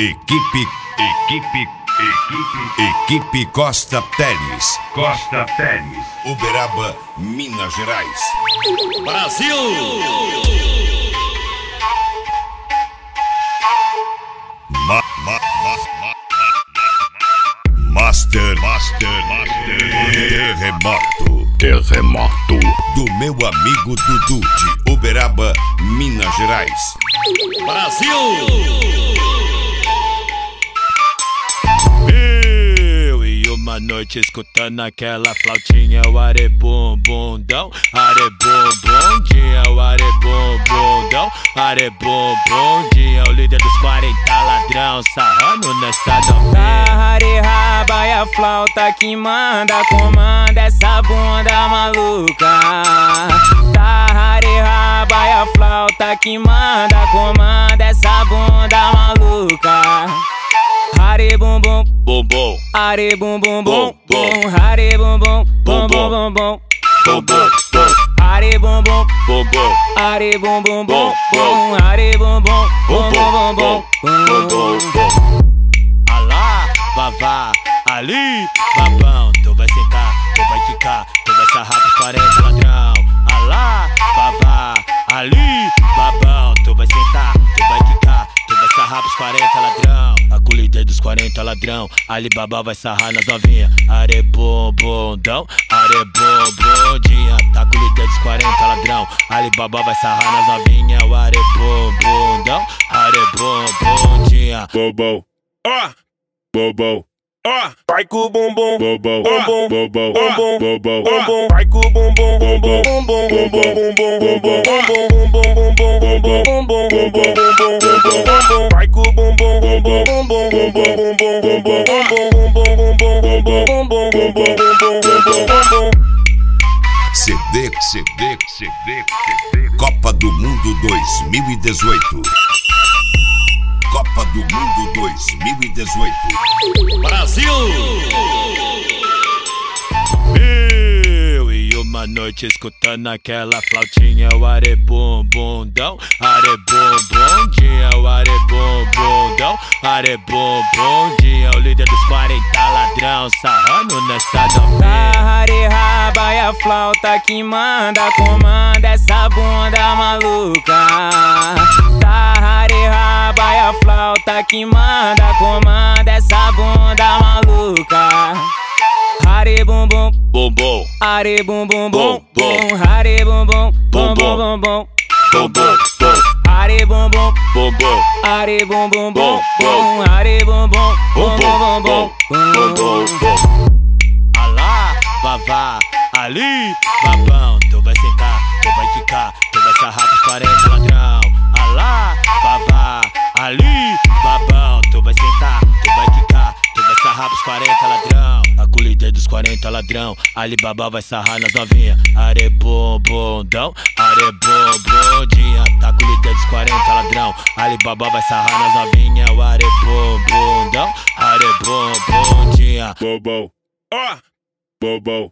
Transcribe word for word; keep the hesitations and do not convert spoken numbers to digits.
Equipe, equipe, equipe, equipe Costa Teles. Costa Teles. Uberaba, Minas Gerais. Brasil! Ma, ma, ma, ma, Master, Master, Master. Terremoto. Terremoto. Do meu amigo Dudu de Uberaba, Minas Gerais. Brasil! Uma noite escutando aquela flautinha, o are bum bundão, are bum bundinha, o are bum bundão, are bum bundinha, o líder dos quarenta ladrão, sarrando nessa novinha. Are raba e a flauta que manda, comanda essa bunda maluca. Are raba e a flauta que manda, comanda essa bunda maluca. Are bum bum bum bum, are bum bum bum bum, are bum bum bum bum bum bum, bum bum bum, are bum bum bum bum, are bum bum bum bum, are bum bum bum bum bum bum bum bum. Alá, vavá, ali, babão, tu vai sentar, tu vai quicar, tu vai sarrar pros quarenta ladrão. Alá, vavá, ali, babão, tu vai sentar, tu vai quicar, tu vai sarrar pros quarenta ladrão. A colidez dos quarenta ladrão, Alibaba vai sarrar nas novinha. Are bom bundão, are bom bundinha. Tá colidez dos quarenta ladrão, Alibaba vai sarrar nas novinha. O are bom bundão, are bom bundinha. Bobão, Ó, bobão, ó, vai com o bumbum, bobão, bumbum, bobão, bumbum, bobão, bumbum, vai com o bumbum, bumbum, bumbum, bumbum, bumbum, bumbum, bumbum, bumbum, bumbum, vai com o bumbum, bumbum, bumbum, bumbum, bumbum, bumbum, bumbum, bumbum. C D, C D, C D, C D. Copa do Mundo dois mil e dezoito. Copa do Mundo dois mil e dezoito. Brasil! Eu e uma noite escutando aquela flautinha, o are bum bundão, are bum bundinha, o are bum bundão, are bum bundinha, o líder dos quarenta ladrão, sarrando nessa novinha. Are raba e a flauta que manda, comanda essa bunda maluca. Are raba e a flauta que manda, comanda essa bunda maluca. Are bum bum Bum bum, are bum bum bum bum, are bum bum bum bum bum bum, bum bum bum, are bum bum bum bum, are bum bum bum bum, are bum bum bum bum bum bum bum bum. bum. Alá, vavá, ali, babão, tu vai sentar, tu vai quicar, tu vai sarrar pros quarenta ladrão. Alá, vavá, ali, babão, tu vai sentar, tu vai quicar, tu vai sarrar pros quarenta ladrão. A colidez dos quarenta ladrão, Alibaba vai sarrar nas novinha. Are bom bundão, are bom bundinha. Tá colidez dos quarenta ladrão, Alibaba vai sarrar nas novinha. O are bom bundão, are bom bundinha. bobão, Ó, bobão,